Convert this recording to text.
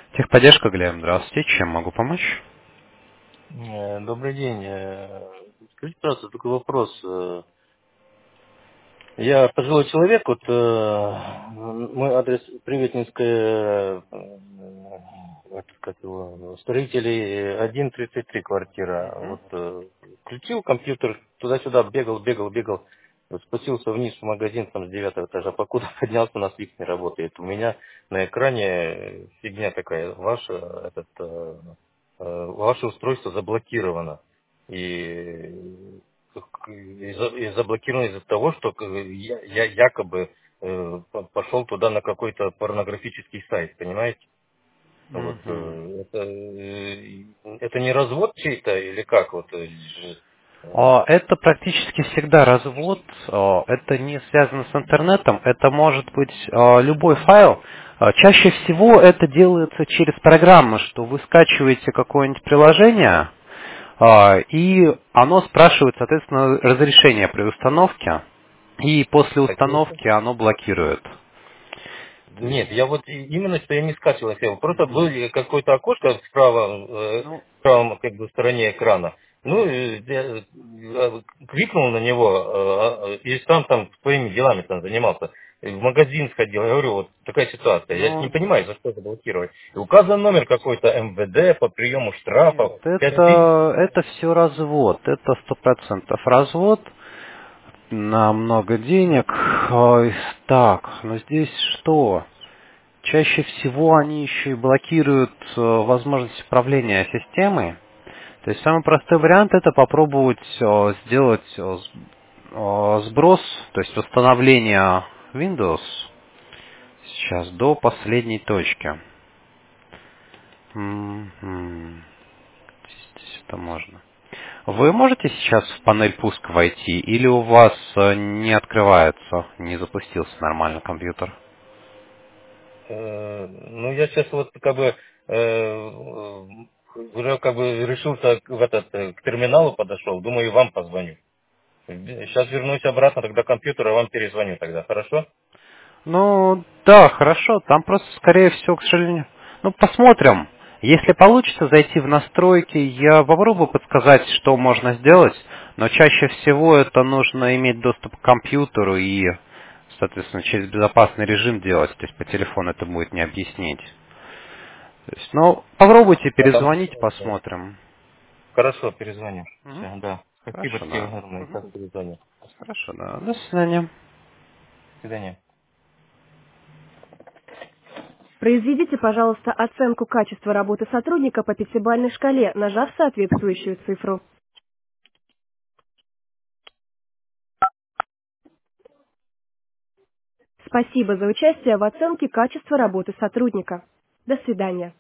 Техподдержка, Глеб, здравствуйте. Чем могу помочь? Добрый день. Скажите, пожалуйста, такой вопрос. Я пожилой человек, вот мой адрес Приветнинская, как его, строителей 133 квартира. Вот включил компьютер, туда-сюда бегал, вот спустился вниз в магазин там с 9 этажа, покуда поднялся, у нас лифт не работает. У меня на экране фигня такая, ваше устройство заблокировано. И заблокировано из-за того, что я якобы пошел туда на какой-то порнографический сайт, понимаете? Вот Мгм. это не развод чей-то или как? Это практически всегда развод. Это не связано с интернетом. Это может быть любой файл. Чаще всего это делается через программу, что вы скачиваете какое-нибудь приложение, и оно спрашивает, соответственно, разрешение при установке, и после установки оно блокирует. То Нет, есть, я вот именно что я не скачивал его. Просто мгм. было какое-то окошко справа, Ну, в правом как бы стороне экрана. Ну, я кликнул на него, и там своими делами там занимался. В магазин сходил, я говорю, вот такая ситуация. Я не ну, понимаю, за что заблокировать. И указан номер какой-то МВД по приему штрафов нет, 5000. это все развод, это 100% развод на много денег. Ой, так, но здесь что? Чаще всего они еще и блокируют возможность управления системой. То есть самый простой вариант это попробовать сделать сброс, то есть установление Windows сейчас до последней точки. Мгм. Здесь это можно. Вы можете сейчас в панель пуск войти, или у вас не открывается, не запустился нормально компьютер? Ну, я сейчас вот как бы уже как бы решился к терминалу подошел, думаю, и вам позвоню. Сейчас вернусь обратно, тогда к компьютеру, а вам перезвоню тогда, хорошо? Ну, да, хорошо. Там просто, скорее всего, к сожалению... Ну, посмотрим. Если получится зайти в настройки, я попробую подсказать, что можно сделать, но чаще всего это нужно иметь доступ к компьютеру и, соответственно, через безопасный режим делать. То есть по телефону это будет не объяснить. То есть, ну, попробуйте А там... перезвонить, посмотрим. Хорошо, перезвоню. Мгм. Все, да. Спасибо Хорошо, тебе да. огромное, Мгм. сейчас перезвоню. Хорошо, да. До свидания. До свидания. Произведите, пожалуйста, оценку качества работы сотрудника по пятибалльной шкале, нажав соответствующую цифру. Спасибо за участие в оценке качества работы сотрудника. До свидания.